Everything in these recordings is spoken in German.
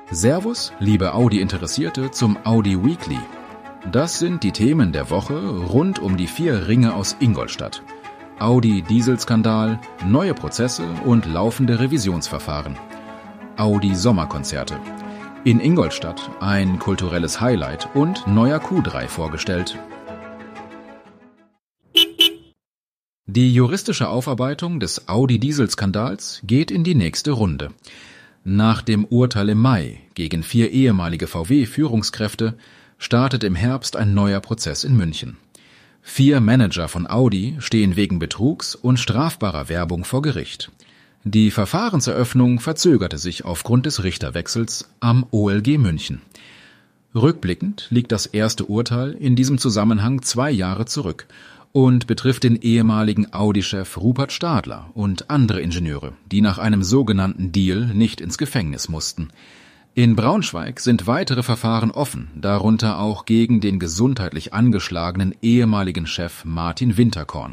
Servus, liebe Audi-Interessierte zum Audi Weekly. Das sind die Themen der Woche rund um die 4 Ringe aus Ingolstadt. Audi-Dieselskandal, neue Prozesse und laufende Revisionsverfahren. Audi-Sommerkonzerte. In Ingolstadt ein kulturelles Highlight und neuer Q3 vorgestellt. Die juristische Aufarbeitung des Audi-Dieselskandals geht in die nächste Runde. Nach dem Urteil im Mai gegen 4 ehemalige VW-Führungskräfte startet im Herbst ein neuer Prozess in München. 4 Manager von Audi stehen wegen Betrugs und strafbarer Werbung vor Gericht. Die Verfahrenseröffnung verzögerte sich aufgrund des Richterwechsels am OLG München. Rückblickend liegt das erste Urteil in diesem Zusammenhang 2 Jahre zurück und betrifft den ehemaligen Audi-Chef Rupert Stadler und andere Ingenieure, die nach einem sogenannten Deal nicht ins Gefängnis mussten. In Braunschweig sind weitere Verfahren offen, darunter auch gegen den gesundheitlich angeschlagenen ehemaligen Chef Martin Winterkorn.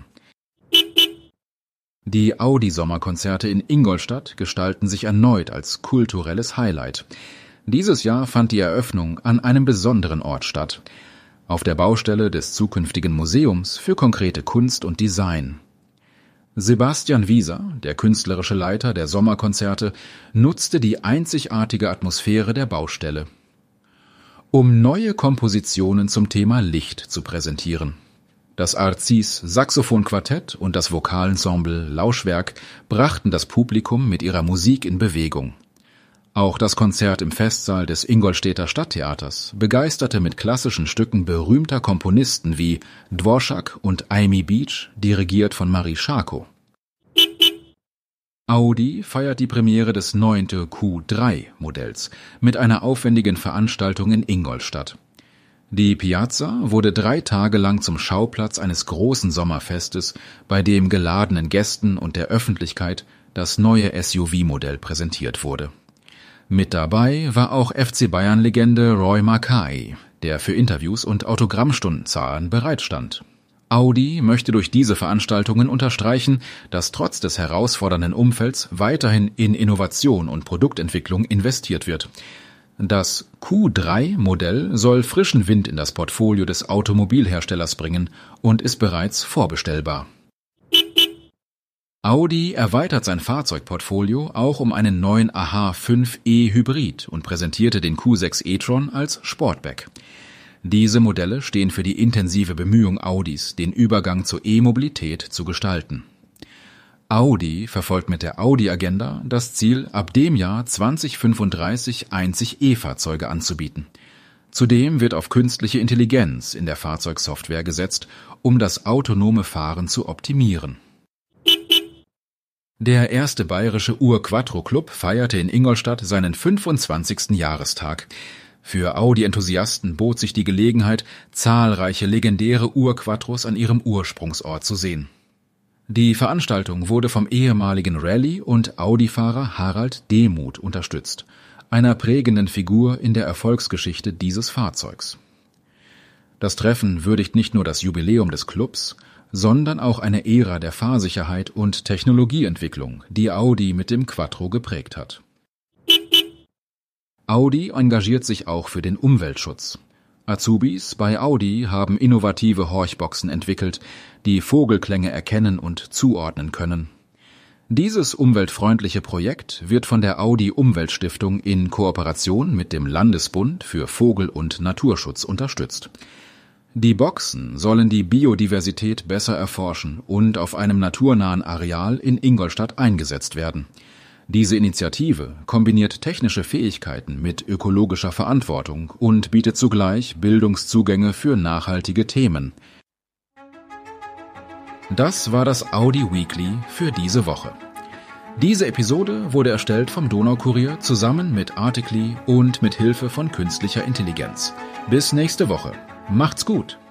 Die Audi-Sommerkonzerte in Ingolstadt gestalten sich erneut als kulturelles Highlight. Dieses Jahr fand die Eröffnung an einem besonderen Ort statt. Auf der Baustelle des zukünftigen Museums für konkrete Kunst und Design. Sebastian Wieser, der künstlerische Leiter der Sommerkonzerte, nutzte die einzigartige Atmosphäre der Baustelle, um neue Kompositionen zum Thema Licht zu präsentieren. Das Arzis Saxophonquartett und das Vokalensemble Lauschwerk brachten das Publikum mit ihrer Musik in Bewegung. Auch das Konzert im Festsaal des Ingolstädter Stadttheaters begeisterte mit klassischen Stücken berühmter Komponisten wie Dvorak und Amy Beach, dirigiert von Marie Scharko. Audi feiert die Premiere des 9. Q3-Modells mit einer aufwendigen Veranstaltung in Ingolstadt. Die Piazza wurde 3 Tage lang zum Schauplatz eines großen Sommerfestes, bei dem geladenen Gästen und der Öffentlichkeit das neue SUV-Modell präsentiert wurde. Mit dabei war auch FC Bayern-Legende Roy Mackay, der für Interviews und Autogrammstundenzahlen bereitstand. Audi möchte durch diese Veranstaltungen unterstreichen, dass trotz des herausfordernden Umfelds weiterhin in Innovation und Produktentwicklung investiert wird. Das Q3-Modell soll frischen Wind in das Portfolio des Automobilherstellers bringen und ist bereits vorbestellbar. Audi erweitert sein Fahrzeugportfolio auch um einen neuen AH5e Hybrid und präsentierte den Q6 e-tron als Sportback. Diese Modelle stehen für die intensive Bemühung Audis, den Übergang zur E-Mobilität zu gestalten. Audi verfolgt mit der Audi-Agenda das Ziel, ab dem Jahr 2035 einzig E-Fahrzeuge anzubieten. Zudem wird auf künstliche Intelligenz in der Fahrzeugsoftware gesetzt, um das autonome Fahren zu optimieren. Der erste bayerische Ur-Quattro-Club feierte in Ingolstadt seinen 25. Jahrestag. Für Audi-Enthusiasten bot sich die Gelegenheit, zahlreiche legendäre Ur-Quattros an ihrem Ursprungsort zu sehen. Die Veranstaltung wurde vom ehemaligen Rallye- und Audi-Fahrer Harald Demuth unterstützt, einer prägenden Figur in der Erfolgsgeschichte dieses Fahrzeugs. Das Treffen würdigt nicht nur das Jubiläum des Clubs, sondern auch eine Ära der Fahrsicherheit und Technologieentwicklung, die Audi mit dem Quattro geprägt hat. Audi engagiert sich auch für den Umweltschutz. Azubis bei Audi haben innovative Horchboxen entwickelt, die Vogelklänge erkennen und zuordnen können. Dieses umweltfreundliche Projekt wird von der Audi Umweltstiftung in Kooperation mit dem Landesbund für Vogel- und Naturschutz unterstützt. Die Boxen sollen die Biodiversität besser erforschen und auf einem naturnahen Areal in Ingolstadt eingesetzt werden. Diese Initiative kombiniert technische Fähigkeiten mit ökologischer Verantwortung und bietet zugleich Bildungszugänge für nachhaltige Themen. Das war das Audi Weekly für diese Woche. Diese Episode wurde erstellt vom Donaukurier zusammen mit Articly und mit Hilfe von künstlicher Intelligenz. Bis nächste Woche. Macht's gut!